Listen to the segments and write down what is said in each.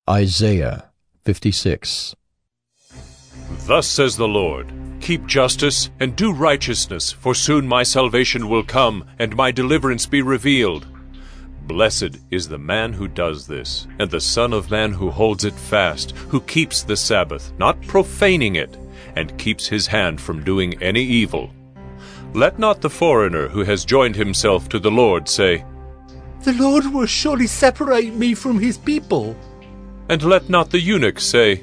Isaiah 56. Thus says the Lord, keep justice and do righteousness, for soon my salvation will come, and my deliverance be revealed. Blessed is the man who does this, and the Son of Man who holds it fast, who keeps the Sabbath, not profaning it, and keeps his hand from doing any evil. Let not the foreigner who has joined himself to the Lord say, The Lord will surely separate me from his people. And let not the eunuch say,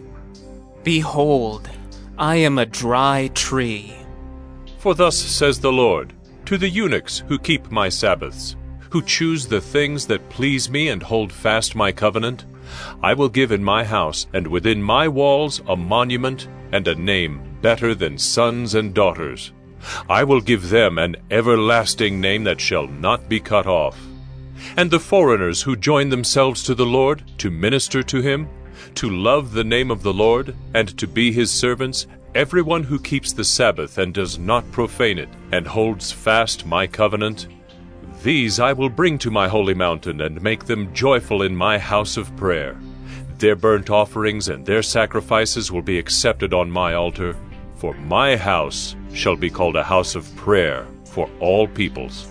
Behold, I am a dry tree. For thus says the Lord, to the eunuchs who keep my Sabbaths, who choose the things that please me and hold fast my covenant, I will give in my house and within my walls a monument and a name better than sons and daughters. I will give them an everlasting name that shall not be cut off. And the foreigners who join themselves to the Lord, to minister to him, to love the name of the Lord, and to be his servants, everyone who keeps the Sabbath and does not profane it, and holds fast my covenant, these I will bring to my holy mountain, and make them joyful in my house of prayer. Their burnt offerings and their sacrifices will be accepted on my altar, for my house shall be called a house of prayer for all peoples.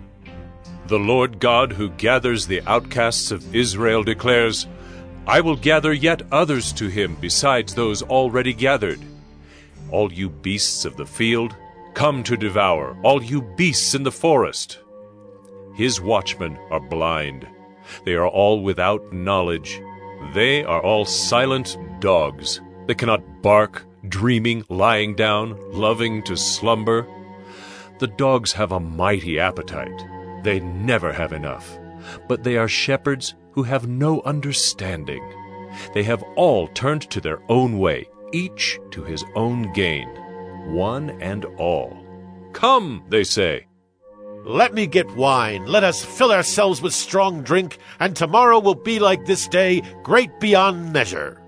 The Lord God who gathers the outcasts of Israel declares, I will gather yet others to him besides those already gathered. All you beasts of the field, come to devour, all you beasts in the forest. His watchmen are blind. They are all without knowledge. They are all silent dogs. They cannot bark, dreaming, lying down, loving to slumber. The dogs have a mighty appetite. They never have enough. But they are shepherds who have no understanding. They have all turned to their own way, each to his own gain, one and all. Come, they say. Let me get wine. Let us fill ourselves with strong drink, and tomorrow will be like this day, great beyond measure.